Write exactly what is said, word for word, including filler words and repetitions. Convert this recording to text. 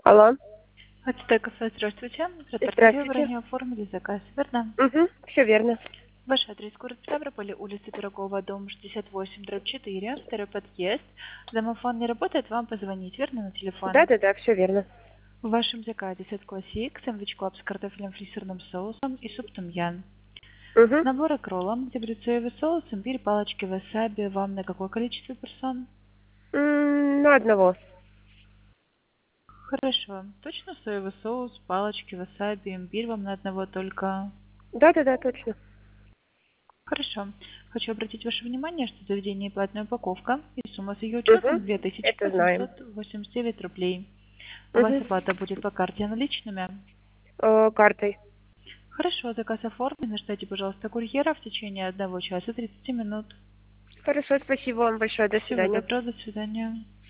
Алло. АТТ кафе, здравствуйте. Предпортите Здравствуйте. броню, оформили заказ, верно? Угу, все верно. Ваш адрес город Ставрополь, улица Пирогова, дом шестьдесят восемь, дробь четыре, второй подъезд. Домофон не работает, вам позвонить, верно, на телефон? Да-да-да, все верно. В вашем заказе сет классик, сэндвич клаб с картофелем фри с сырным соусом и суп томьян. Угу. Набор акрола, где соевый соус, имбирь, палочки васаби. Вам на какое количество персон? На одного. Хорошо. Точно соевый соус, палочки васаби, имбирь вам на одного только? Да-да-да, точно. Хорошо. Хочу обратить ваше внимание, что в заведении платная упаковка и сумма с ее Угу. учетом две тысячи Это знаем. восемьсот восемьдесят девять рублей. У вас Угу. оплата будет по карте наличными? Э, картой. Хорошо, заказ оформлен. Ждите, пожалуйста, курьера в течение одного часа тридцати минут. Хорошо, спасибо вам большое. До Всего свидания. доброго, до свидания.